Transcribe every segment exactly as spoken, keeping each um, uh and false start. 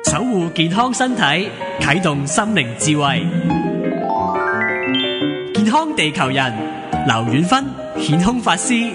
守護健康身體，啟動心靈智慧。健康地球人，劉遠芬，顯空法師。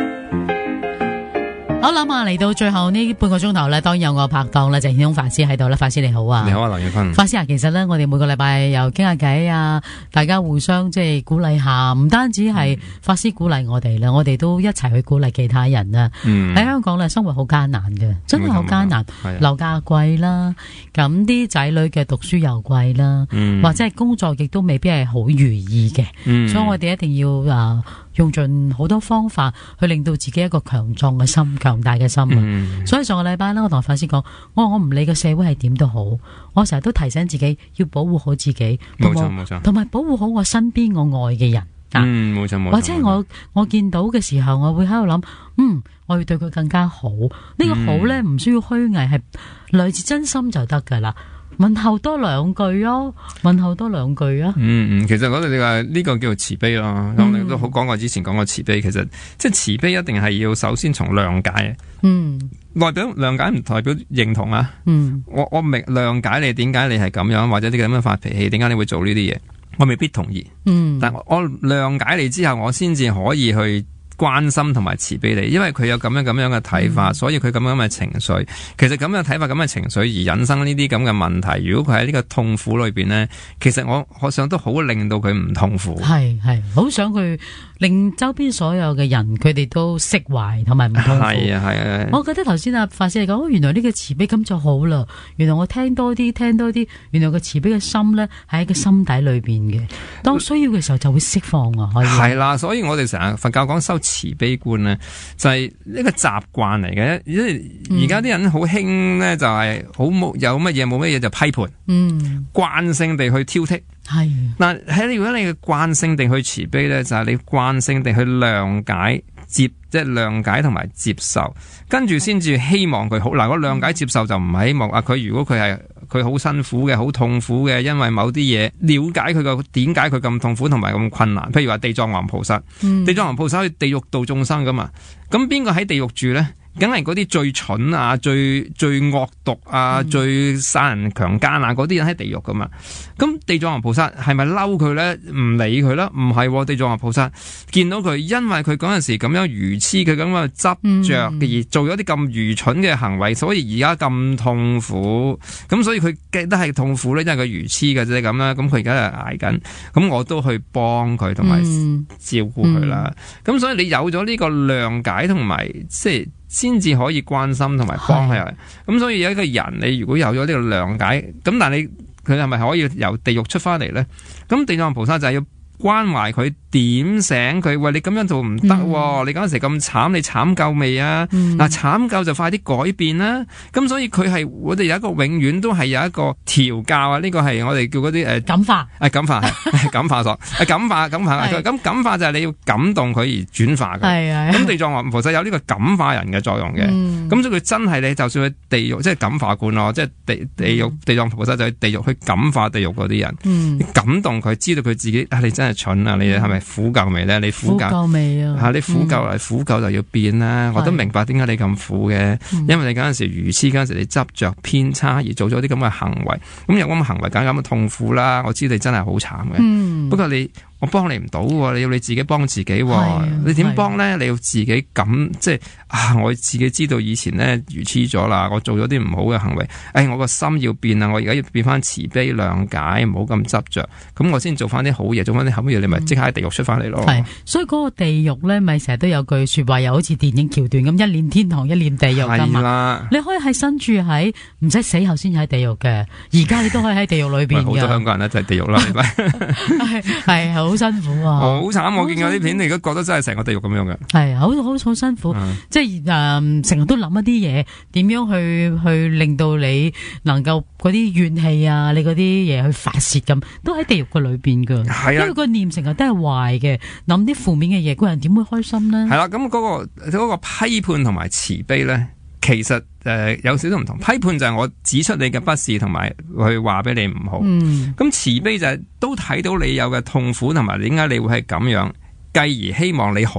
好啦，咁啊嚟到最後呢半個鐘頭咧，當然有我拍檔咧，就係顯空法師喺度啦。法師你好啊。 你好啊，劉遠芬。 法師啊，其實咧，我哋每個禮拜又傾下偈啊，大家互相即係鼓勵下，唔單止係法師鼓勵我哋啦，我哋都一齊去鼓勵其他人啊。喺、嗯、香港咧，生活好艱難嘅，真係好艱難，樓價貴啦，咁啲仔女嘅讀書又貴啦、嗯，或者係工作亦都未必係好如意嘅、嗯，所以我哋一定要啊。用盡好多方法去令到自己一個強壯嘅心、強大嘅心啊、嗯！所以上個禮拜咧，我同法師講，我我唔理個社會係點都好，我成日都提醒自己要保護好自己，冇錯冇錯，同埋保護好我身邊我愛嘅人。 嗯，冇錯冇錯。或者我我見到嘅時候，我會喺度諗，嗯，我要對佢更加好。呢、呢個好咧，唔需要虛偽，係來自真心就得噶啦。問候多兩句咯，問候多兩句啊！ 嗯嗯，其實我哋話呢個叫做慈悲咯。咁、嗯、你都好講過，之前講過慈悲，其實即係慈悲一定係要首先從諒解。嗯，代表諒解唔代表認同啊。嗯，我我明諒解你點解你係咁樣，或者你咁樣發脾氣，點解你會做呢啲嘢，我未必同意。嗯，但我我諒解你之後，我先至可以去關心同埋慈悲你，因為佢有咁樣咁樣嘅睇法、嗯，所以佢咁樣嘅情緒，其實咁樣睇法、咁嘅情緒而引生呢啲咁嘅問題。如果佢喺呢個痛苦裏邊呢，其實我我想都好令到佢唔痛苦。係係，好想佢令周邊所有嘅人佢哋都釋懷同埋唔痛苦。係啊係啊，我覺得頭先阿法師嚟講，原來呢個慈悲咁就好啦。原來我聽多啲聽多啲，原來個慈悲嘅心呢喺個心底裏邊嘅，當需要嘅時候就會釋放啊。可以係啦，所以我哋成日佛教講修慈悲觀呢，就係、是、一個習慣嚟嘅。因為而家啲人好興呢，就係好冇有乜嘢冇乜嘢就批判，嗯，慣性地去挑剔。係嗱，喺如果你嘅慣性地去慈悲呢，就係、是、你慣性地去諒解接，即係諒解同埋接受，跟住先至希望佢好。嗱，我諒解接受就唔係希望啊，佢如果佢係佢好辛苦嘅、好痛苦嘅，因為某啲嘢，了解佢個點解佢咁痛苦同埋咁困難。譬如話地藏王菩薩，嗯、地藏王菩薩去地獄度眾生噶嘛，咁邊個喺地獄住呢？梗係嗰啲最蠢啊、最最惡毒啊、嗯、最殺人強姦啊嗰啲人喺地獄噶嘛。咁地藏王菩薩係咪嬲佢咧？唔理佢啦，唔係、啊、地藏王菩薩見到佢，因為佢嗰陣時咁樣愚痴，佢咁樣執着嘅而做咗啲咁愚蠢嘅行為，所以而家咁痛苦。咁所以佢記得係痛苦咧，因為佢愚痴嘅啫咁啦。咁佢而家係挨緊，咁我都去幫佢同埋照顧佢啦。咁、嗯嗯、所以你有咗呢個諒解同埋即係。先至可以關心同埋幫佢，咁所以有一個人，你如果有咗呢個諒解，咁但係你佢係咪可以由地獄出翻嚟咧？咁地藏菩薩就係要關懷佢，點醒佢，喂，你咁樣做唔得、嗯，你嗰陣時咁慘，你慘夠未啊？嗱、嗯，慘夠就快啲改變啦。咁所以佢係我哋有一個永遠都係有一個調教啊。呢、這個係我哋叫嗰啲誒感化，誒感化係感化所，誒感化感化。咁感化就係你要感動佢而轉化嘅。係啊。咁地藏王菩薩有呢個感化人嘅作用嘅。咁、嗯、所以佢真係你就算去地獄，即係感化觀咯，即係地地獄、嗯、地藏菩薩就去地獄去感化地獄嗰啲人，嗯、感動佢，知道佢自己啊，你真係蠢啊，你係咪？苦夠未咧？你苦夠未啊？吓，你苦夠啦，苦夠就要變啦、嗯。我都明白點解你咁苦嘅、嗯，因為你嗰陣時愚痴，嗰陣時你執着偏差而做咗啲咁嘅行為，咁有咁嘅行為，梗係咁嘅痛苦啦。我知你真係好慘嘅、嗯，不過你。我幫你唔到喎，你要你自己幫自己喎。你點幫咧？你要自己咁即係啊！我自己知道以前咧愚痴咗啦，我做咗啲唔好嘅行為。誒、哎，我個心要變啊！我而家要變翻慈悲諒解，唔好咁執着。咁我先做翻啲好嘢，做翻啲好嘢，你咪即刻喺地獄出翻嚟咯。係，所以嗰個地獄咧，咪成日都有句説話，又好似電影橋段咁，一念天堂，一念地獄㗎嘛。係啦，你可以係身處喺唔使死後先喺地獄嘅，而家你都可以喺地獄裏邊嘅。好多香港人咧就係地獄啦，係咪？係好辛苦啊！好慘，我見過啲片，你而家覺得真係成個地獄咁樣嘅。係，好好好辛苦，嗯、即係誒，成、呃、日都諗一啲嘢，點樣去去令到你能夠嗰啲怨氣啊，你嗰啲嘢去發洩咁，都喺地獄嘅裏邊噶。係啊，因為個念成日都係壞嘅，諗啲負面嘅嘢，個人點會開心呢？係啦，咁嗰、嗰個、嗰個批判同埋慈悲咧，其實誒、呃、有少少唔同。批判就係我指出你嘅不是，同埋去話俾你唔好。咁、嗯、慈悲就係都睇到你有嘅痛苦，同埋點解你會係咁樣，繼而希望你好。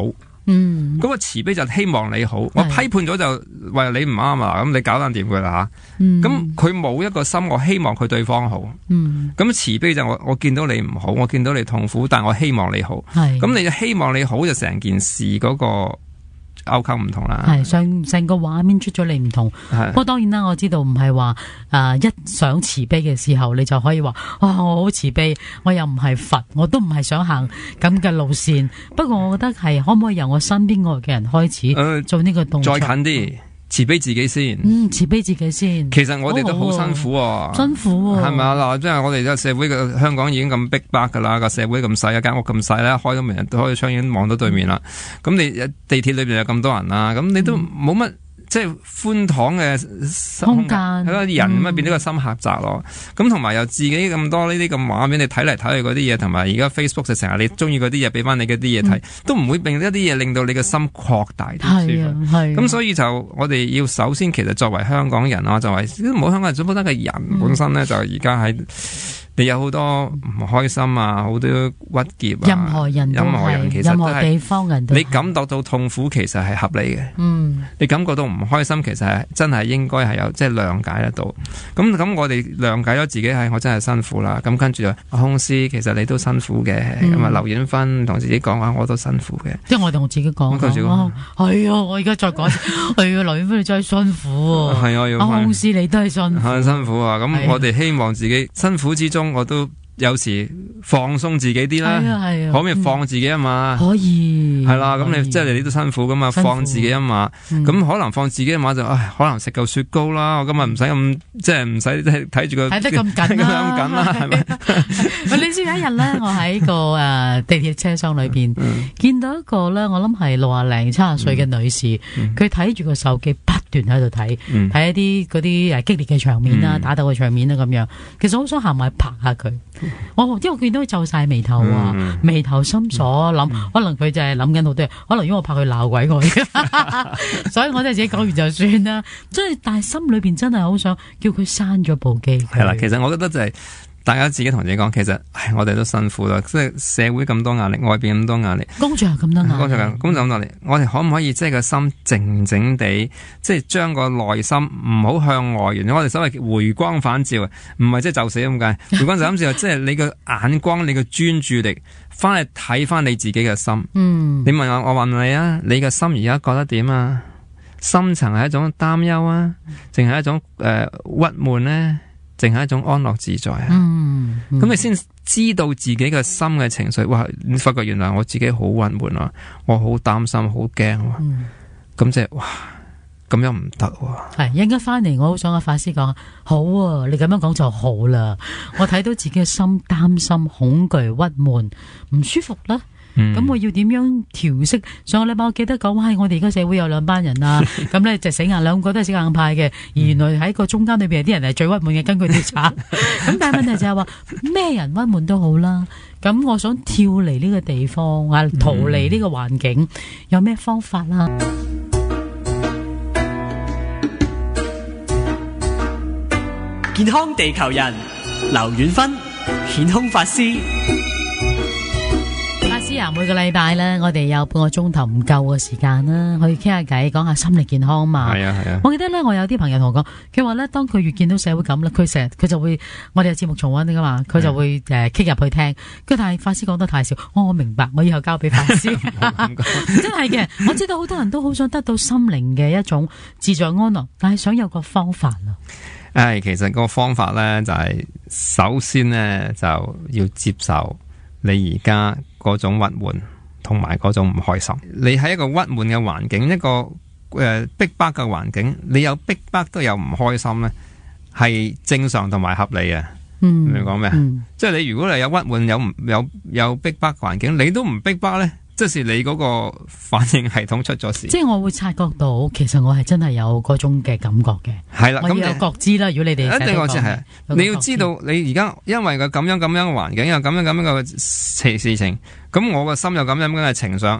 嗯，咁個慈悲就希望你好，我批判咗就話你唔啱啊，咁你搞掂掂佢啦吓。咁佢冇一個心，我希望佢對方好。嗯，咁慈悲就我我見到你唔好，我見到你痛苦，但我希望你好。係，咁你希望你好就成件事嗰個outcome唔同啦。係， 上成個畫面出咗你唔同。不過當然啦，我知道唔係話誒一想慈悲嘅時候，你就可以話啊、哦、我好慈悲，我又唔係佛，我都唔係想行咁嘅路線。不過我覺得係可唔可以由我身邊愛嘅人開始、呃、做呢個動作， 再近啲。慈悲自己先， 嗯，慈悲自己先。 其實我哋都好辛苦啊， 辛苦係咪啊？嗱，即係我哋個社會嘅香港已經咁逼迫噶啦，個社會咁細，一間屋咁細咧，開到明日開到窗已經望到對面啦。咁你地鐵裏邊有咁多人啦，咁你都冇乜。即係寬敞嘅空間，係咯，人咁啊變咗個心狹窄咯。咁同埋又自己咁多呢啲咁畫面，你睇嚟睇去嗰啲嘢，同埋而家 Facebook 就成日你中意嗰啲嘢，俾翻你嗰啲嘢睇，都唔會令一啲嘢令到你嘅心擴大啲。係啊，係。咁所以就我哋要首先，其實作為香港人啊，作為唔好香港人，總覺得個人本身咧，嗯、就而家喺。你有好多唔開心啊，好多鬱結啊， 任何人都係， 任何人其實任何地方人都係， 你感覺到痛苦其實係合理嘅。嗯，你感覺到唔開心其實係真係應該係有即係諒解得到。咁咁我哋諒解咗自己係我真係辛苦啦。咁跟住就空師其實你都辛苦嘅。咁啊、嗯、劉婉芬同自己講話我都辛苦嘅。 即係我同自己講，係啊，我而家再講，係啊，劉婉芬你真係辛苦啊。係啊，要空師你都係辛苦， 係辛苦啊。咁我哋希望自己辛苦之中。我都有時放鬆自己啲啦，係啊，可唔可以放自己啊嘛？ 可以， 係啦，咁你即係你都辛苦噶嘛，放自己啊嘛。咁可能放自己啊嘛就，唉，可能食夠雪糕啦。我今日唔使咁，即係唔使睇住個睇得咁緊啦，咁緊啦，係咪？你知有一日咧，我喺個誒地鐵車廂裏邊見到一個咧，我諗係六啊零七十歲嘅女士，佢睇住個手機不斷喺度睇，睇一啲嗰啲誒激烈嘅場面啦，打鬥嘅場面啦咁樣。其實好想行埋拍下佢。我因為我見到佢皺晒眉頭啊，嗯、眉頭深鎖諗，可能佢就係諗緊好多嘢，可能因為我怕佢鬧鬼我，所以我都係自己講完就算啦。即係但係心裏邊真係好想叫佢閂咗部機。 係啦，其實我覺得就係、是。大家自己同自己講，其實唉，我哋都辛苦啦，即係社會咁多壓力，外邊咁多壓力， 工作又咁多壓力， 工作咁工作咁多壓力，我哋可唔可以即係個心靜靜地，即係將個內心唔好向外圓？我哋所謂回光返照，唔係即係就死咁解。回光返照即係你個眼光，你個專注力，翻去睇翻你自己嘅心。嗯，你問我，我問你啊，你嘅心而家覺得點啊？深層係一種擔憂啊，淨係一種誒鬱悶呢？淨係一種安樂自在啊！咁、嗯嗯、你先知道自己嘅心嘅情緒，哇！你發覺原來我自己好鬱悶啊，我好擔心，好驚啊！咁即係哇，咁樣唔得喎。 係，一陣間翻嚟，我好想阿法師講，好啊，你咁樣講就好啦。我睇到自己嘅心擔心、恐懼、鬱悶、唔舒服啦。咁、嗯、我要點樣調適？上個禮拜我記得講，哇！我哋而家社會有兩班人啊，咁咧就死硬兩個都係死硬派嘅，而原來喺個中間裏邊有啲人係最鬱悶嘅，根據調查。咁但係問題就係話咩人鬱悶都好啦，咁我想跳離呢個地方啊，逃離呢個環境，嗯、有咩方法啦？ 健康地球人，劉婉芬，顯空法師。 每個禮拜咧，我哋有半個鐘頭唔夠嘅時間啦，可以傾下偈，講下心理健康嘛。係啊係啊。我記得咧，我有啲朋友同我講，佢話咧，當佢越見到社會咁咧，佢成日佢就會，我哋有節目重溫噶嘛，佢就會誒 kick 入去聽。佢但係法師講得太少，哦，我明白，我以後交俾法師。真係嘅，我知道好多人都好想得到心靈嘅一種自在安樂，但係想有個方法咯。 誒，其實個方法咧就係、是、首先咧就要接受你而家嗰種鬱悶同埋嗰種唔開心，你喺一個鬱悶嘅環境，一個誒、呃、逼迫嘅環境，你有逼迫都有唔開心咧，係正常同埋合理嘅。嗯，明講咩？嗯、即係你如果你有鬱悶有唔有有逼迫環境，你都唔逼迫咧，即係你嗰個反應系統出咗事。 即係我會察覺到，其實我係真係有嗰種嘅感覺嘅。係啦，咁有覺知啦。如果你哋一定覺知係，你要知道你而家因為個咁樣咁樣嘅環境，有咁樣咁樣嘅事事情，咁我個心有咁樣咁嘅情緒，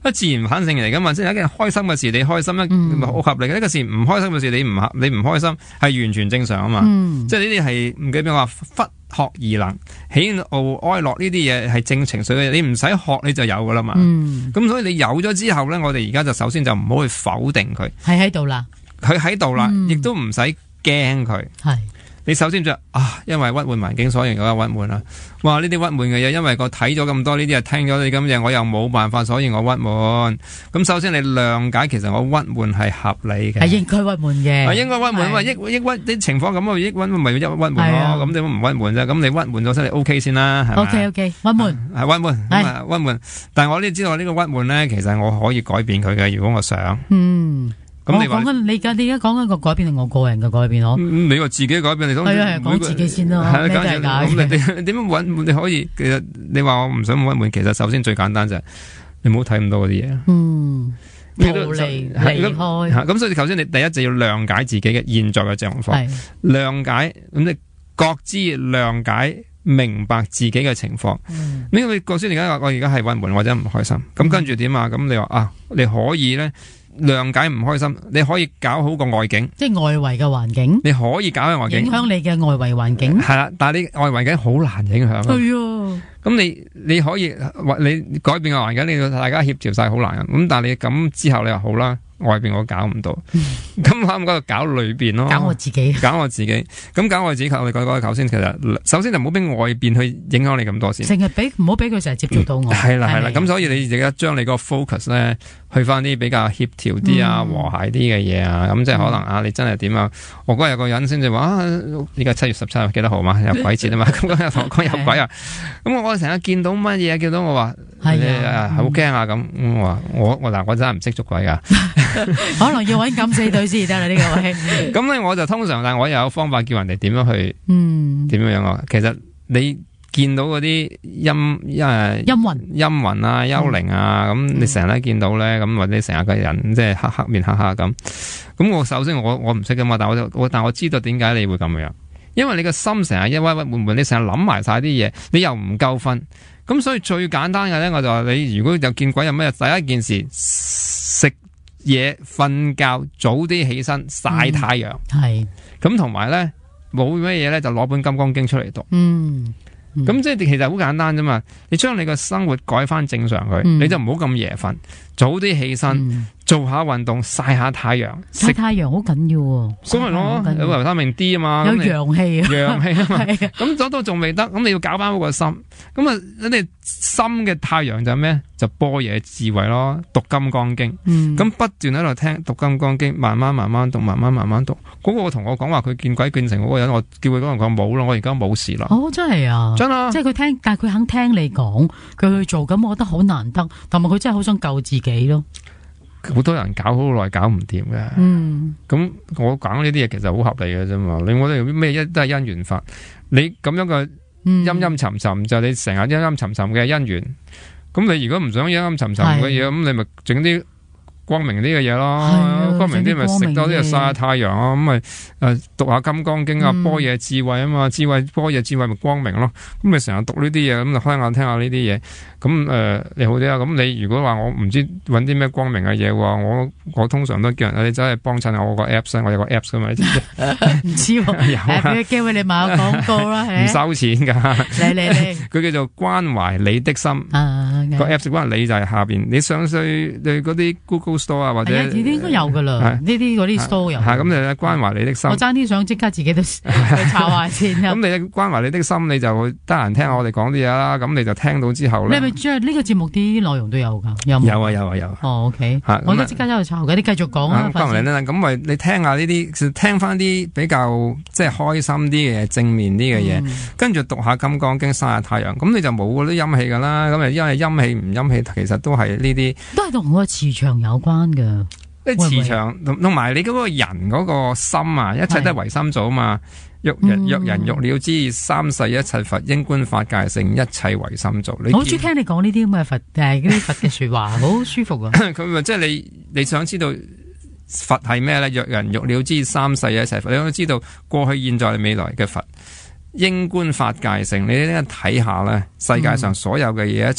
一自然反應嚟噶嘛，即係一件開心嘅事你開心，一好合理嘅。一個事唔開心嘅事你唔你唔開心係完全正常啊嘛。嗯、即係呢啲係唔記得邊話忽學而能，喜怒哀樂呢啲嘢係正情緒嘅，你唔使學你就有噶啦嘛。咁、嗯、所以你有咗之後咧，我哋而家就首先就唔好去否定佢， 係喺度啦， 佢喺度啦，亦、嗯、都唔使驚佢。係。你首先就啊，因為鬱悶環境所以我有鬱悶啦。哇，呢啲鬱悶嘅嘢，因為我睇咗咁多呢啲，聽咗你咁嘢，我又冇辦法，所以我鬱悶。咁首先你諒解，其實我鬱悶係合理嘅，係應該鬱悶嘅，係應該鬱悶啊嘛。抑抑鬱啲情況咁啊，抑鬱咪要鬱鬱悶咯。咁你唔鬱悶啫，咁你鬱悶咗先，你 O K 先啦，係咪 ？O K O K， 鬱悶係鬱悶，咁啊鬱悶。但係我呢知道呢個鬱悶咧，其實我可以改變佢嘅，如果我想。嗯。咁你講緊你而家你而家講緊個改變係我個人嘅改變咯、嗯。你話自己改變，你講係啊係講自己先咯。係咁你你點樣搵？你可以其實你話我唔想鬱悶，其實首先最簡單就係你唔好睇咁多嗰啲嘢。嗯，逃離離開。咁所以頭先你第一就要諒解自己嘅現在嘅狀況，諒解咁你覺知諒解明白自己嘅情況。嗯，你會覺知而家我而家係鬱悶或者唔開心，咁跟住點啊？咁你話啊，你可以咧。諒解唔開心，你可以搞好個外景，即係外圍嘅環境，你可以搞個外景，影響你嘅外圍環境係啦。但係你外圍環境好難影響，係啊。咁你你可以你改變個環境，你大家協調晒好難嘅。咁但係你咁之後你話好啦。外邊我搞唔到，咁我唔該搞裏邊咯，搞我自己，搞我自己。咁搞我自己，我哋講講頭先，其實首先就唔好俾外邊去影響你咁多先，成日俾唔好俾佢成日接觸到我。係啦係啦，咁所以你而家將你個 focus 咧，去翻啲比較協調啲啊、和諧啲嘅嘢啊，咁即係可能啊，你真係點啊？我嗰日有個人先至話啊，而家七月十七號幾多號嘛？有鬼節啊嘛，咁嗰日同我講有鬼啊，咁我成日見到乜嘢，見到我話係啊，好驚啊咁，我話我我嗱我真係唔識捉鬼噶。可能要揾敢死隊先得啦呢個位。咁咧我就通常，但係我又有方法叫人哋點樣去，嗯，點樣樣啊？其實你見到嗰啲陰誒陰魂、陰魂啊、幽靈啊，咁、嗯、你成日都見到咧，咁或者成日個人即係黑黑面黑黑咁。咁我首先我我唔識噶嘛，但我就我但我知道點解你會咁樣，因為你個心成日一鬱鬱悶悶，你成日諗埋晒啲嘢，你又唔夠瞓。咁所以最簡單嘅咧，我就話你如果有見鬼有咩，第一件事食嘢、瞓覺，早啲起身曬太陽。係咁同埋咧，冇咩嘢咧，就攞本金剛經出嚟讀。嗯，咁、嗯、即係其實好簡單啫嘛。你將你個生活改翻正常佢，嗯、你就唔好咁夜瞓，早啲起身。嗯做下運動，曬下太陽，曬太陽好緊要喎。咁咪咯，有維他命 D 啊嘛，有陽氣啊，陽氣啊嘛。咁嗰都仲未得，咁你要搞翻嗰個心。咁啊，你哋心嘅太陽就咩？就般若智慧咯，讀金剛經。咁、嗯、不斷喺度聽讀金剛經，慢慢慢慢讀，慢慢慢慢讀。嗰、那個同我講話佢見鬼見成嗰個人，我叫佢嗰個講冇咯，我而家冇事啦。哦，真係啊，真啊，即係佢聽，但係佢肯聽你講，佢去做，咁我覺得好難得，同埋佢真係好想救自己咯。好多人搞好耐搞唔掂嘅，咁、嗯、我講呢啲嘢其實好合理嘅啫嘛。你我哋咩一都係因緣法，你咁樣嘅陰陰沉沉就你成日陰陰沉沉嘅因緣，咁你如果唔想陰陰沉沉嘅嘢，咁你咪整啲光明啲嘅嘢咯，光明啲咪食多啲曬下太陽啊，咁咪誒讀下金剛經啊，般若智慧啊嘛，智慧般若智慧咪光明咯，咁咪成日讀呢啲嘢，咁就開眼聽下呢啲嘢，咁誒、呃、你好啲啊。咁你如果話我唔知揾啲咩光明嘅嘢，我我通常都叫人你走去幫襯下我個 apps， 我有個 apps 噶嘛，你知唔知？唔知喎，有啊，俾個機會你買個廣告啦，唔收錢噶，嚟嚟嚟，佢叫做關懷你的心，啊個 apps 關懷你就係下邊，你上去你嗰啲 Google Store 啊，或者呢啲應該有噶啦，呢啲嗰啲 store 有。係咁你咧關懷你的心。我爭啲想即刻自己都去查下先。咁你關懷你的心，你就會得閒聽下我哋講啲嘢啦。咁你就聽到之後咧。你係咪即係呢個節目啲內容都有噶？有冇？有啊有啊有。哦 OK。我都即刻走去查嘅，你繼續講啊。關懷你咧，咁咪你聽下呢啲，聽翻啲比較即係開心啲嘅嘢，正面啲嘅嘢，跟住讀下金剛經，曬下太陽，咁你就冇嗰啲陰氣噶啦。咁啊，因為陰氣唔陰氣，其實都係呢啲。都係同我個磁場有關嘅。即磁場同埋你嗰個人嗰個心啊，一切都係唯心造啊嘛。若人若人欲了知，三世一切佛，應觀法界性，一切唯心造。我好中意聽你講呢啲咁嘅佛誒，嗰啲佛嘅說話，好舒服啊。佢咪即係你你想知道佛係咩咧？若人欲了知，三世一切佛，你都知道過去、現在、未來嘅佛，應觀法界性。你呢睇下咧，世界上所有嘅嘢，一切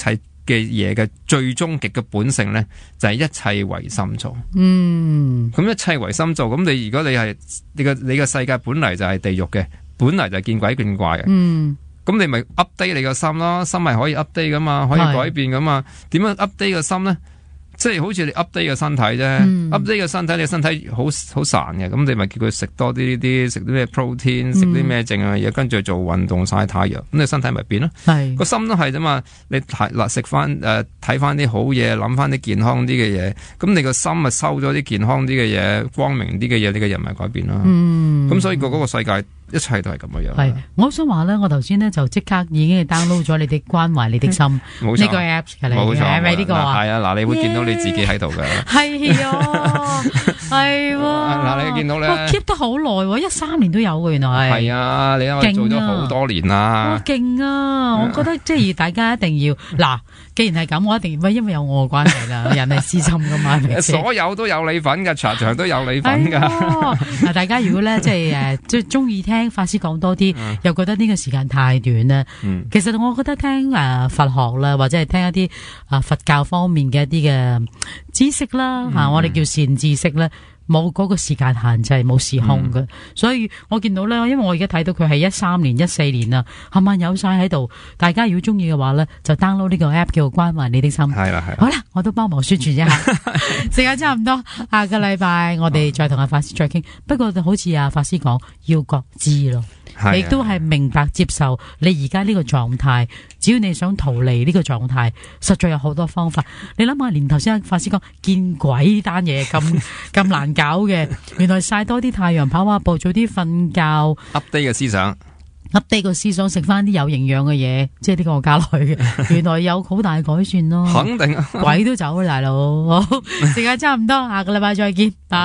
嘅嘢嘅最終極嘅本性咧，就係、是、一切唯心造。 嗯， 咁一切唯心造，咁你如果你係你個你個世界本嚟就係地獄嘅，本嚟就係見鬼見怪嘅。 嗯， 咁你咪 update 你個心咯，心係可以 update 噶嘛，可以改變噶嘛。點樣 update 個心咧？即係好似你 update 個身體啫、嗯、，update 個身體，你個身體好好孱嘅，咁你咪叫佢食多啲呢啲，食啲咩 protein， 食啲咩正嘅嘢，跟住做運動曬太陽，咁你身體咪變咯。係個心都係啫嘛，你睇嗱食翻誒睇翻啲好嘢，諗翻啲健康啲嘅嘢，咁你個心咪收咗啲健康啲嘅嘢，光明啲嘅嘢，你個人咪改變啦。嗯，咁所以個嗰個世界。一切都係咁嘅樣。係， 我想話咧，我頭先咧就即刻已經係 download 咗你哋關懷你的心呢個 apps 嘅嚟嘅，係咪呢個啊？ 係啊，嗱，你會見到你自己喺度嘅。 係啊，係喎。 嗱，你見到咧， 我 keep 得好耐喎，一三年都有嘅，原來係。 係啊，你因為做咗好多年啦。 哇，勁啊！我覺得即係大家一定要嗱，既然係咁，我一定要，因為有我嘅關係啦，人係私心噶嘛， 所有都有你份嘅，場場都有你份噶。 嗱，大家如果咧即係誒，即係中意聽法師講多啲，嗯、又覺得呢個時間太短啦。嗯、其實我覺得聽誒、呃、佛學啦，或者係聽一啲啊、呃、佛教方面嘅一啲嘅知識啦，吓、嗯啊、我哋叫善知識咧，冇嗰個時間限制，冇時空嘅。嗯、所以我見到咧，因為我而家睇到佢係一三年、一四年啦，冚唪唥有晒喺度。大家如果中意嘅話咧，就 download 呢個 app 叫做關懷你的心。係啦係。好啦，我都幫忙宣傳一下。時間差唔多，下個禮拜我哋再同阿法師再傾。不過好似阿法師講，要覺知咯。你都係明白接受你而家呢個狀態，只要你想逃離呢個狀態，實在有好多方法。你諗下，連頭先法師講見鬼呢單嘢咁咁難搞嘅，原來曬多啲太陽，跑下步，早啲瞓覺 ，update 嘅思想。 update 個思想，食翻啲有營養嘅嘢，即係呢個我加落去嘅，原來有好大改善咯。肯定，鬼都走啦，大佬。好，時間差唔多，下個禮拜再見。